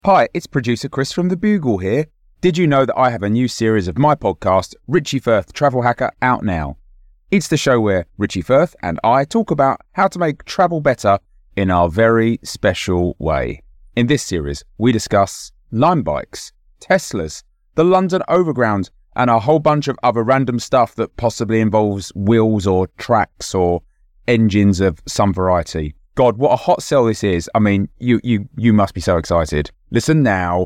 Hi, it's producer Chris from The Bugle here. Did you know that I have a new series of my podcast, Richie Firth Travel Hacker, out now? It's the show where Richie Firth and I talk about how to make travel better in our very special way. In this series, we discuss Lime bikes, Teslas, the London Overground, and a whole bunch of other random stuff that possibly involves wheels or tracks or engines of some variety. God, what a hot sell this is. I mean, you must be so excited. Listen now.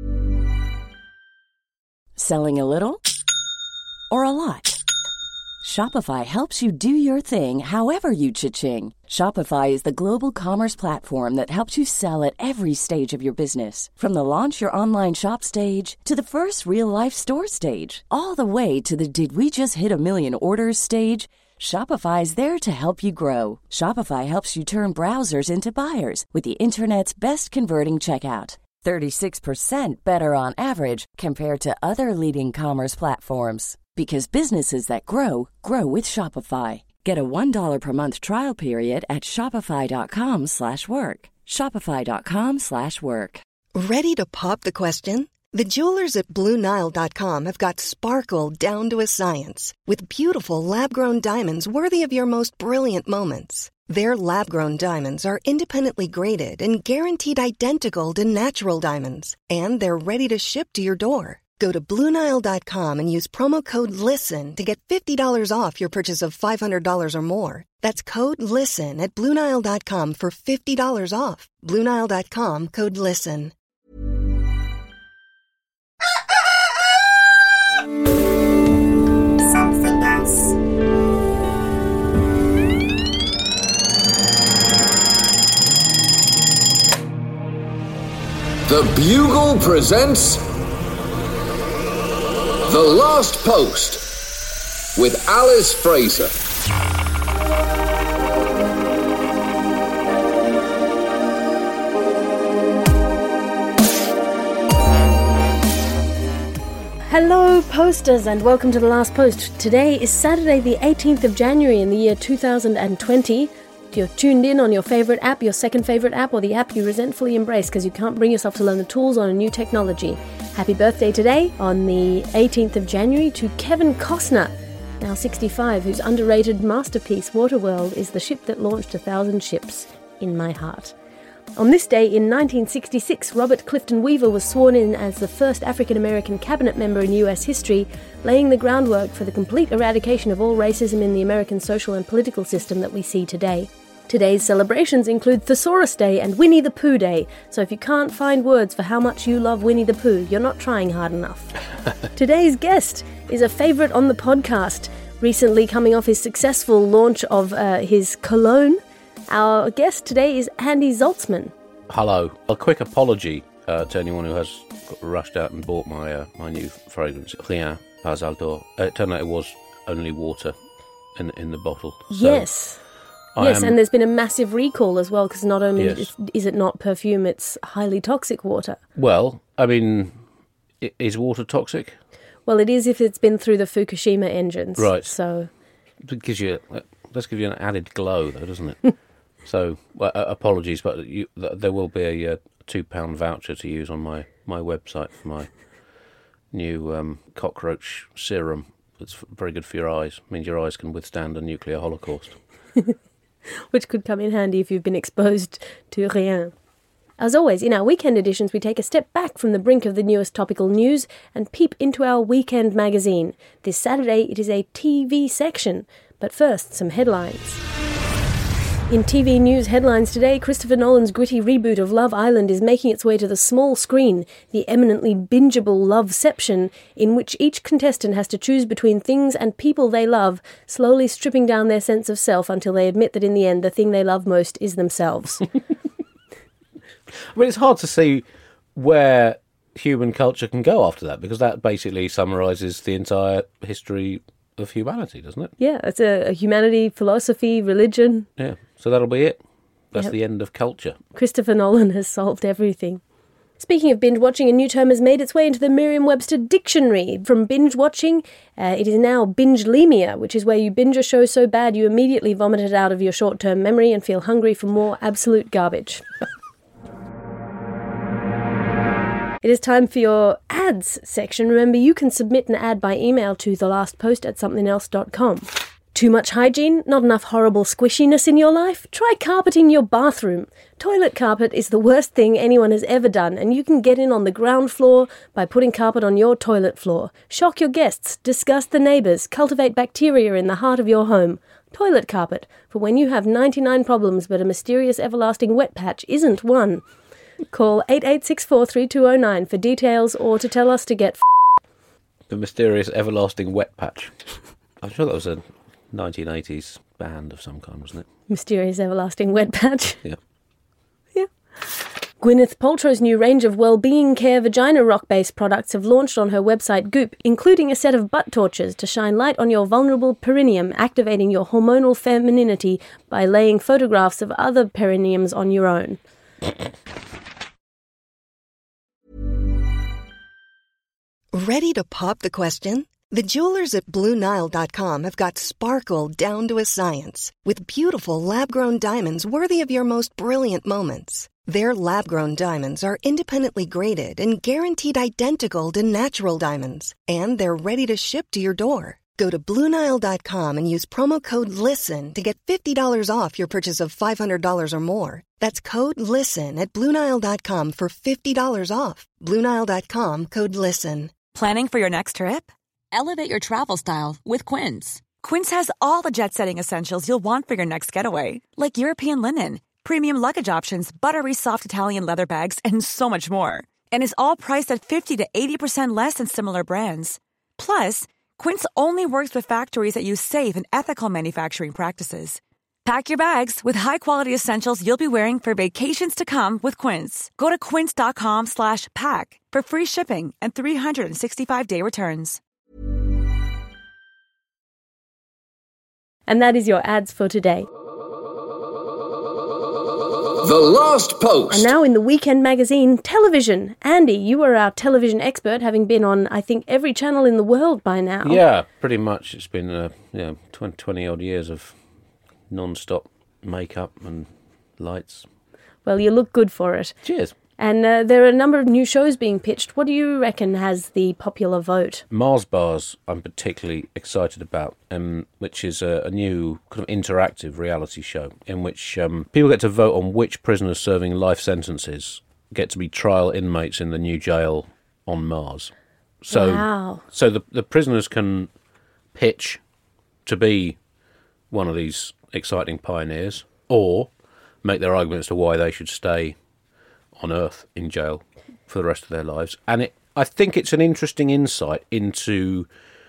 Selling a little or a lot? Shopify helps you do your thing however you cha-ching. Shopify is the global commerce platform that helps you sell at every stage of your business. From the launch your online shop stage to the first real-life store stage, all the way to the did we just hit a million orders stage. Shopify is there to help you grow. Shopify helps you turn browsers into buyers with the internet's best converting checkout. 36% better on average compared to other leading commerce platforms. Because businesses that grow, grow with Shopify. Get a $1 per month trial period at shopify.com/work. Shopify.com/work. Ready to pop the question? The jewelers at BlueNile.com have got sparkle down to a science with beautiful lab-grown diamonds worthy of your most brilliant moments. Their lab-grown diamonds are independently graded and guaranteed identical to natural diamonds, and they're ready to ship to your door. Go to BlueNile.com and use promo code LISTEN to get $50 off your purchase of $500 or more. That's code LISTEN at BlueNile.com for $50 off. BlueNile.com, code LISTEN. Something else. The Bugle presents The Last Post with Alice Fraser. Hello posters and welcome to The Last Post. Today is Saturday the 18th of January in the year 2020. You're tuned in on your favourite app, your second favourite app, or the app you resentfully embrace because you can't bring yourself to learn the tools on a new technology. Happy birthday today on the 18th of January to Kevin Costner, now 65, whose underrated masterpiece Waterworld is the ship that launched 1,000 ships in my heart. On this day in 1966, Robert Clifton Weaver was sworn in as the first African-American cabinet member in US history, laying the groundwork for the complete eradication of all racism in the American social and political system that we see today. Today's celebrations include Thesaurus Day and Winnie the Pooh Day, so if you can't find words for how much you love Winnie the Pooh, you're not trying hard enough. Today's guest is a favourite on the podcast, recently coming off his successful launch of his cologne. Our guest today is Andy Zaltzman. Hello. A quick apology to anyone who has rushed out and bought my new fragrance, Rien Pas Altor. It turned out it was only water in the bottle. So Yes, and there's been a massive recall as well, because not only is it not perfume, it's highly toxic water. Well, I mean, is water toxic? Well, it is if it's been through the Fukushima engines. Right. So It gives you, let's give you an added glow, though, doesn't it? So, apologies, but there will be a £2 voucher to use on my website for my new cockroach serum. It's very good for your eyes. It means your eyes can withstand a nuclear holocaust. which could come in handy if you've been exposed to Rien. As always, in our weekend editions, we take a step back from the brink of the newest topical news and peep into our weekend magazine. This Saturday, it is a TV section. But first, some headlines. In TV news headlines today, Christopher Nolan's gritty reboot of Love Island is making its way to the small screen, the eminently bingeable Loveception, in which each contestant has to choose between things and people they love, slowly stripping down their sense of self until they admit that in the end the thing they love most is themselves. I mean, it's hard to see where human culture can go after that, because that basically summarises the entire history of humanity, doesn't it? Yeah, it's a humanity, philosophy, religion. Yeah, so that'll be it. That's the end of culture. Christopher Nolan has solved everything. Speaking of binge watching, a new term has made its way into the Merriam-Webster dictionary. From binge watching, it is now binge-lemia, which is where you binge a show so bad you immediately vomit it out of your short-term memory and feel hungry for more absolute garbage. It is time for your ads section. Remember, you can submit an ad by email to thelastpost@somethingelse.com. Too much hygiene? Not enough horrible squishiness in your life? Try carpeting your bathroom. Toilet carpet is the worst thing anyone has ever done, and you can get in on the ground floor by putting carpet on your toilet floor. Shock your guests, disgust the neighbours, cultivate bacteria in the heart of your home. Toilet carpet, for when you have 99 problems but a mysterious everlasting wet patch isn't one. Call 8864-3209 for details or to tell us to get The mysterious everlasting wet patch. I'm sure that was a 1980s band of some kind, wasn't it? Mysterious everlasting wet patch. Yeah. Yeah. Gwyneth Paltrow's new range of well-being care vagina rock-based products have launched on her website Goop, including a set of butt torches to shine light on your vulnerable perineum, activating your hormonal femininity by laying photographs of other perineums on your own. Ready to pop the question? The jewelers at BlueNile.com have got sparkle down to a science with beautiful lab-grown diamonds worthy of your most brilliant moments. Their lab-grown diamonds are independently graded and guaranteed identical to natural diamonds, and they're ready to ship to your door. Go to BlueNile.com and use promo code LISTEN to get $50 off your purchase of $500 or more. That's code LISTEN at BlueNile.com for $50 off. BlueNile.com, code LISTEN. Planning for your next trip? Elevate your travel style with Quince. Quince has all the jet-setting essentials you'll want for your next getaway, like European linen, premium luggage options, buttery soft Italian leather bags, and so much more. And is all priced at 50 to 80% less than similar brands. Plus, Quince only works with factories that use safe and ethical manufacturing practices. Pack your bags with high-quality essentials you'll be wearing for vacations to come with Quince. Go to quince.com/pack for free shipping and 365-day returns. And that is your ads for today. The Last Post. And now in the Weekend magazine, television. Andy, you are our television expert, having been on, I think, every channel in the world by now. Yeah, pretty much. It's been 20-odd years of non-stop makeup and lights. Well, you look good for it. Cheers. And there are a number of new shows being pitched. What do you reckon has the popular vote? Mars Bars I'm particularly excited about, which is a new kind of interactive reality show in which people get to vote on which prisoners serving life sentences get to be trial inmates in the new jail on Mars. So, wow. So the prisoners can pitch to be one of these exciting pioneers or make their arguments to why they should stay on Earth in jail for the rest of their lives. And I think it's an interesting insight into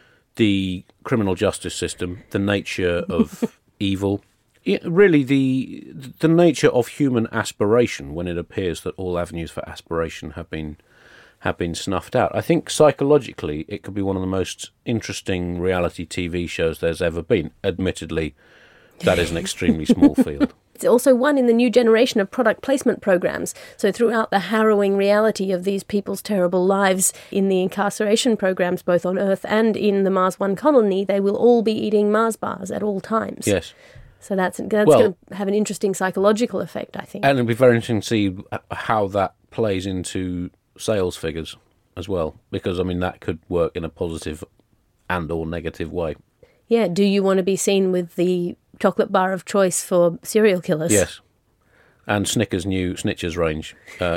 the criminal justice system, the nature of evil, really the nature of human aspiration when it appears that all avenues for aspiration have been snuffed out. I think psychologically it could be one of the most interesting reality TV shows there's ever been. Admittedly, that is an extremely small field. It's also one in the new generation of product placement programs. So throughout the harrowing reality of these people's terrible lives in the incarceration programs, both on Earth and in the Mars One colony, they will all be eating Mars bars at all times. Yes. So that's going to have an interesting psychological effect, I think. And it'll be very interesting to see how that plays into sales figures as well, because, I mean, that could work in a positive and or negative way. Yeah, do you want to be seen with the chocolate bar of choice for serial killers? Yes. And Snickers' new Snitches range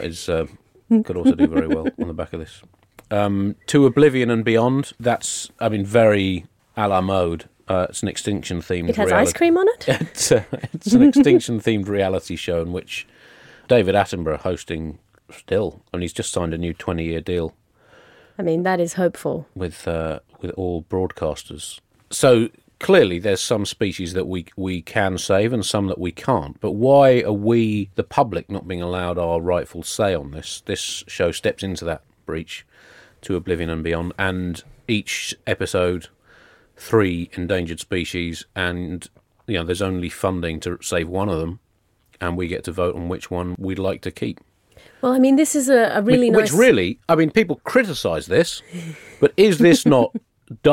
could also do very well on the back of this. To Oblivion and Beyond, that's, I mean, very a la mode. It's an extinction-themed It has ice cream on it? It's an extinction-themed reality show in which David Attenborough hosting still, and he's just signed a new 20-year deal. I mean, that is hopeful. With all broadcasters. So clearly there's some species that we can save and some that we can't. But why are we, the public, not being allowed our rightful say on this? This show steps into that breach, To Oblivion and Beyond, and each episode, 3 endangered species, and there's only funding to save one of them, and we get to vote on which one we'd like to keep. Well, I mean, this is a really nice... Which really, I mean, people criticise this, but is this not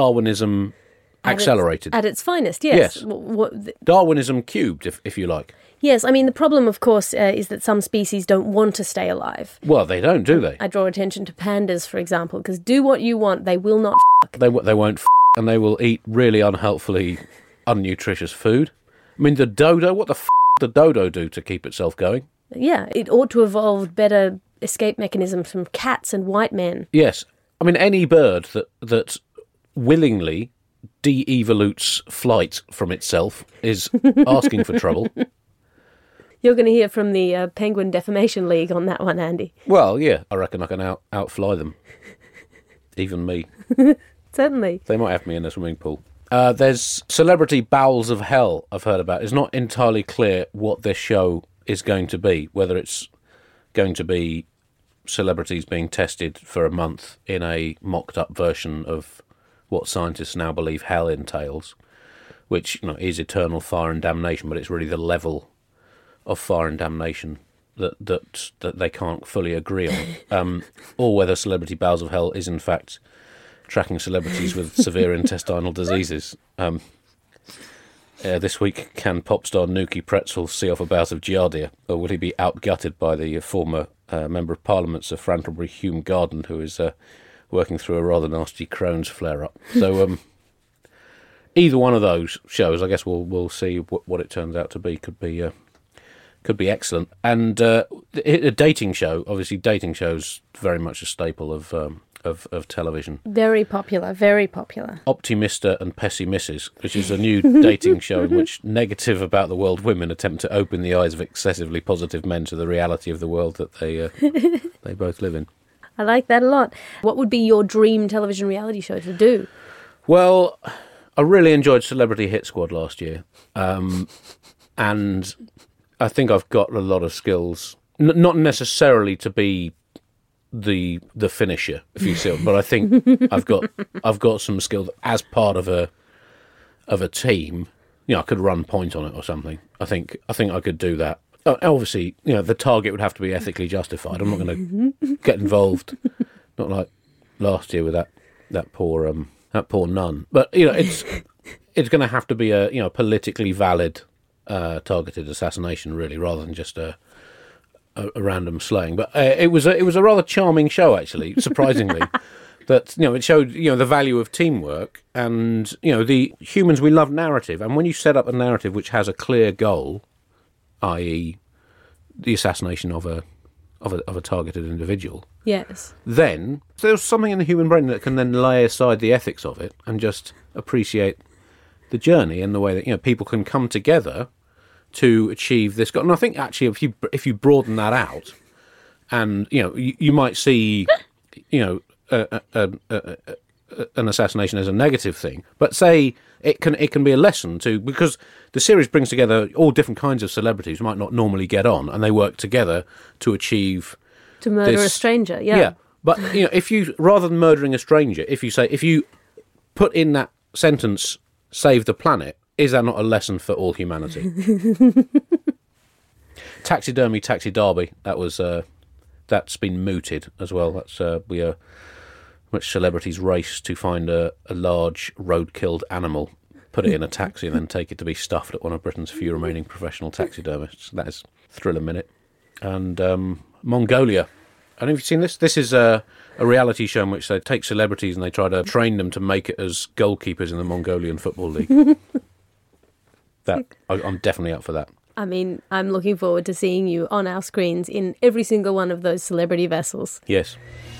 Darwinism accelerated? At its finest, yes. Darwinism cubed, if you like. Yes, I mean, the problem, of course, is that some species don't want to stay alive. Well, they don't, do they? I draw attention to pandas, for example, because do what you want, they will not f***. They won't and they will eat really unhelpfully unnutritious food. I mean, the dodo, what the the dodo do to keep itself going? Yeah, it ought to evolve better escape mechanisms from cats and white men. Yes. I mean, any bird that willingly de-evolutes flight from itself is asking for trouble. You're going to hear from the Penguin Defamation League on that one, Andy. Well, yeah, I reckon I can outfly them. Even me. Certainly. They might have me in a swimming pool. There's Celebrity Bowels of Hell I've heard about. It's not entirely clear what this show is going to be, whether it's going to be celebrities being tested for a month in a mocked-up version of what scientists now believe hell entails, which is eternal fire and damnation, but it's really the level of fire and damnation that they can't fully agree on, or whether Celebrity Bowels of Hell is in fact tracking celebrities with severe intestinal diseases. This week, can pop star Nuki Pretzel see off a bout of Giardia, or will he be outgutted by the former Member of Parliament, Sir Frantlebury Hume Garden, who is working through a rather nasty Crohn's flare-up? So either one of those shows, I guess we'll see what it turns out to be. Could be excellent. And a dating show, obviously dating shows very much a staple of television. Very popular, very popular. Optimista and Pessimisses, which is a new dating show in which negative about the world women attempt to open the eyes of excessively positive men to the reality of the world that they both live in. I like that a lot. What would be your dream television reality show to do? Well, I really enjoyed Celebrity Hit Squad last year. And I think I've got a lot of skills, not necessarily to be the finisher, if you see, but I think I've got some skills as part of a team. I could run point on it or something. I think I could do that. Obviously, the target would have to be ethically justified. I'm not going to get involved, not like last year with that poor nun. But it's going to have to be a politically valid targeted assassination, really, rather than just a random slaying. But it was a rather charming show, actually, surprisingly. That it showed the value of teamwork, and the humans, we love narrative, and when you set up a narrative which has a clear goal, i.e. the assassination of a targeted individual, yes, then there's something in the human brain that can then lay aside the ethics of it and just appreciate the journey and the way that people can come together to achieve this goal. And I think actually if you broaden that out, and you might see an assassination as a negative thing, but say it can be a lesson too, because the series brings together all different kinds of celebrities who might not normally get on, and they work together to achieve to murder a stranger. Yeah. But if you, rather than murdering a stranger, if you put in that sentence, save the planet, is that not a lesson for all humanity? Taxidermy, Taxi Derby, that's been mooted as well. That's which celebrities race to find a large road-killed animal, put it in a taxi, and then take it to be stuffed at one of Britain's few remaining professional taxidermists. That is Thriller Minute. And Mongolia. I don't know if you've seen this. This is a reality show in which they take celebrities and they try to train them to make it as goalkeepers in the Mongolian Football League. I'm definitely up for that. I mean, I'm looking forward to seeing you on our screens in every single one of those celebrity vessels. Yes.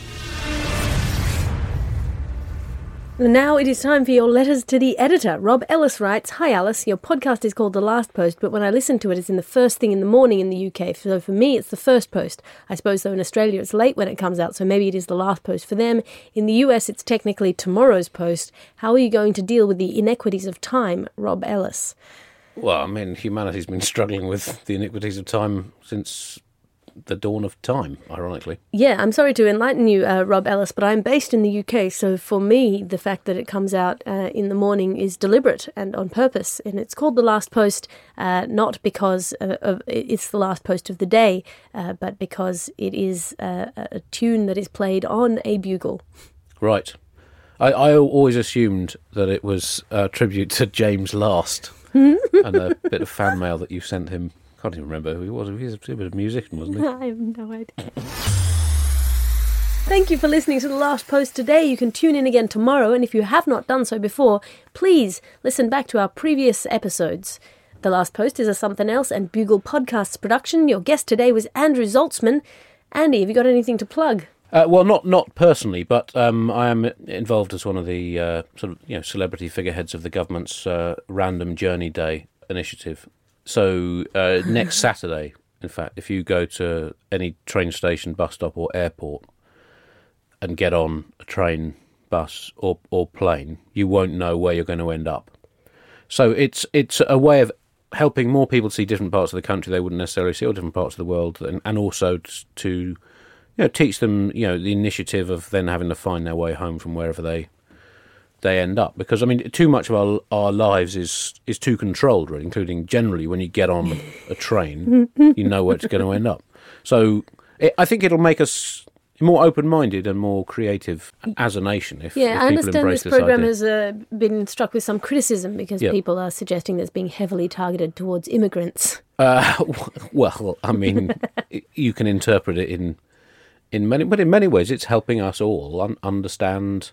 Now it is time for your letters to the editor. Rob Ellis writes, "Hi Alice, your podcast is called The Last Post, but when I listen to it, it's in the first thing in the morning in the UK. So for me, it's the first post. I suppose, though, in Australia, it's late when it comes out, so maybe it is the last post for them. In the US, it's technically tomorrow's post. How are you going to deal with the inequities of time, Rob Ellis?" Well, I mean, humanity's been struggling with the iniquities of time since the dawn of time, ironically. Yeah, I'm sorry to enlighten you, Rob Ellis, but I'm based in the UK, so for me, the fact that it comes out in the morning is deliberate and on purpose, and it's called The Last Post, not because it's the last post of the day, but because it is a tune that is played on a bugle. Right. I always assumed that it was a tribute to James Last, and a bit of fan mail that you sent him can't even remember who he was. He was a musician, wasn't he? I have no idea. Thank you for listening to The Last Post today. You can tune in again tomorrow, and if you have not done so before, please listen back to our previous episodes. The Last Post is a Something Else and Bugle Podcasts production. Your guest today was Andrew Zaltzman. Andy, have you got anything to plug? Well, not personally, but I am involved as one of the celebrity figureheads of the government's Random Journey Day initiative. So next Saturday, in fact, if you go to any train station, bus stop or airport and get on a train, bus or plane, you won't know where you're going to end up. So it's a way of helping more people see different parts of the country they wouldn't necessarily see, or different parts of the world, and also to teach them the initiative of then having to find their way home from wherever they end up. Because, I mean, too much of our lives is too controlled, really, including generally when you get on a train, you know where it's going to end up. So I think it'll make us more open-minded and more creative as a nation if people I understand embrace this programme idea. has been struck with some criticism because people are suggesting that it's being heavily targeted towards immigrants. Well, I mean, you can interpret it in many, but in many ways, it's helping us all understand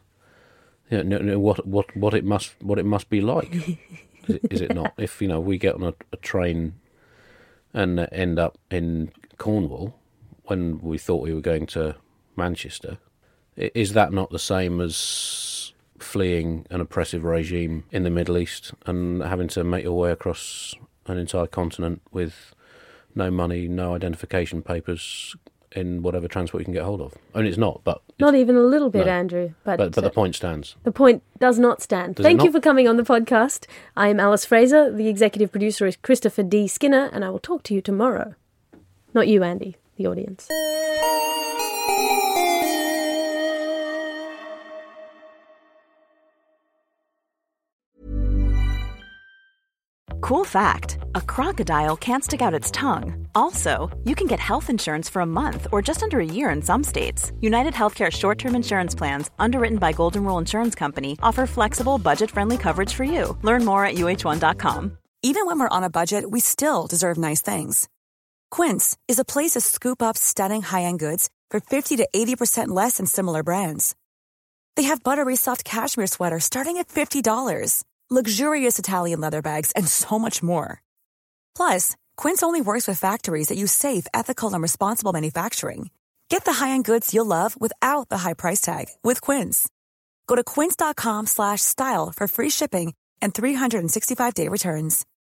what it must be like. Is it not? If we get on a train and end up in Cornwall when we thought we were going to Manchester, is that not the same as fleeing an oppressive regime in the Middle East and having to make your way across an entire continent with no money, no identification papers, in whatever transport you can get hold of? I mean, it's not, but... Not even a little bit, no. Andrew. But the point stands. The point does not stand. Thank you for coming on the podcast. I am Alice Fraser. The executive producer is Christopher D. Skinner, and I will talk to you tomorrow. Not you, Andy, the audience. Cool fact, a crocodile can't stick out its tongue. Also, you can get health insurance for a month or just under a year in some states. United Healthcare short-term insurance plans, underwritten by Golden Rule Insurance Company, offer flexible, budget-friendly coverage for you. Learn more at uh1.com. Even when we're on a budget, we still deserve nice things. Quince is a place to scoop up stunning high-end goods for 50 to 80% less than similar brands. They have buttery soft cashmere sweaters starting at $50, luxurious Italian leather bags, and so much more. Plus, Quince only works with factories that use safe, ethical, and responsible manufacturing. Get the high-end goods you'll love without the high price tag with Quince. Go to quince.com/style for free shipping and 365-day returns.